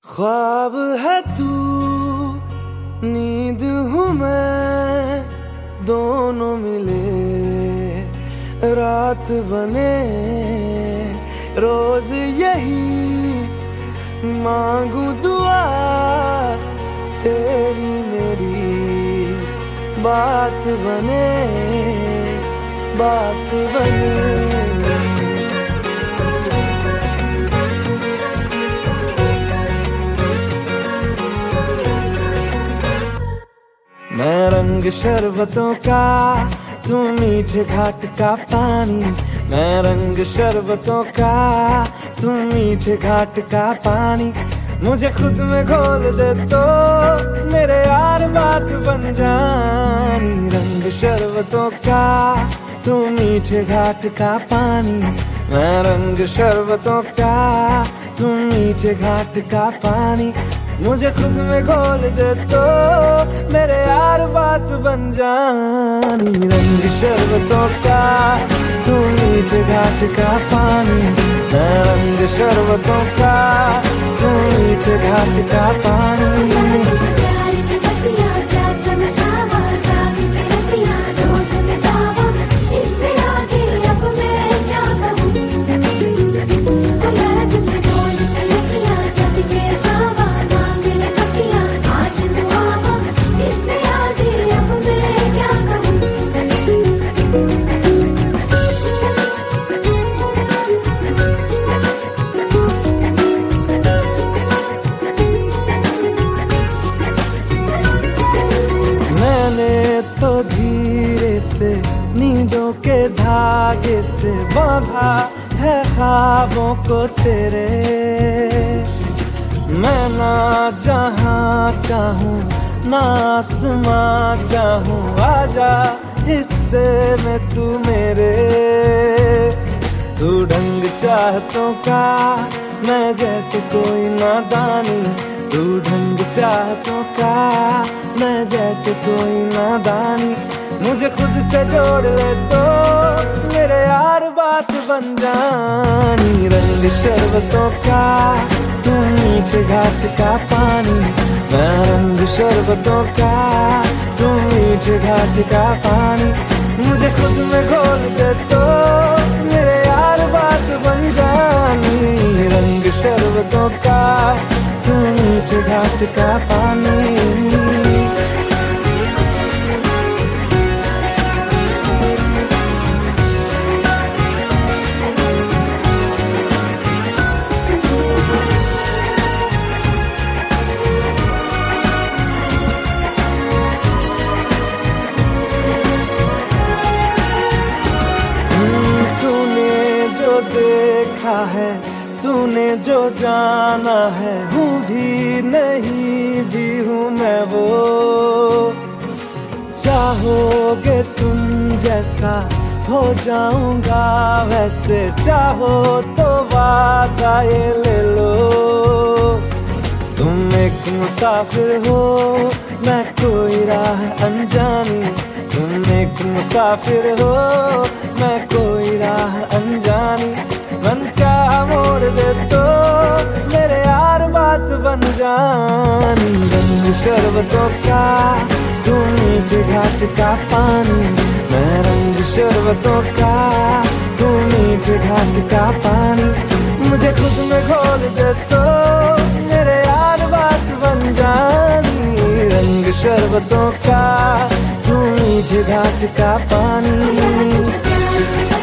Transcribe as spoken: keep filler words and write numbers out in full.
ख्वाब है तू, नींद हूँ मैं, दोनों मिले रात बने। रोज यही मांगू दुआ, तेरी मेरी बात बने, बात बने। मैं रंग शरबतों का, तू मीठे घाट का पानी। मैं रंग शरबतों का, तू मीठे घाट का पानी। मुझे खुद में घोल दे तो मेरे यार बात बन जानी। रंग शरबतों का, तू मीठे घाट का पानी। मैं रंग शरबतों का, तू मीठे घाट का पानी। मुझे खुद में घोल दे तो मेरे यार बात बन जानी। रंग शरबतों का, तू मीठे घाट का पानी। मैं रंग शरबतों का, तू मीठे घाट का पानी। तो धीरे से नींदों के धागे से बांधा है ख्वाबों को तेरे। मैं ना जहाँ चाहूँ ना आसमां चाहूँ, आजा हिस्से में तू मेरे। तू ढंग चाहतों का, मैं जैसे कोई नादानी। तू ढंग चाहतों का, मैं जैसे कोई नादानी। मुझे खुद से जोड़ ले तो मेरे यार बात बन जानी। रंग शरबतों का, तू मीठे घाट का पानी। मैं रंग शरबतों का, तू मीठे घाट का पानी। मुझे खुद में घोल दे तो मेरे यार बात बन जानी। रंग शरबतों का, तू मीठे घाट का पानी। देखा है तूने जो जाना है, हूँ भी नहीं भी हूँ मैं वो। चाहोगे तुम जैसा हो जाऊंगा वैसे, चाहो तो वादा ये ले लो। तुम एक मुसाफिर हो, मैं कोई राह अनजानी। तुम एक मुसाफिर हो, मैं कोई राह अनजानी। मन चाह मोड़ दे तो मेरे यार बात बन जानी। रंग शरबतों का, तू मीठे घाट का पानी। मैं रंग शरबतों का, तू मीठे घाट का पानी। मुझे खुद में घोल दे तो मेरे यार बात बन जानी। रंग शरबतों का, तू मीठे घाट का पानी।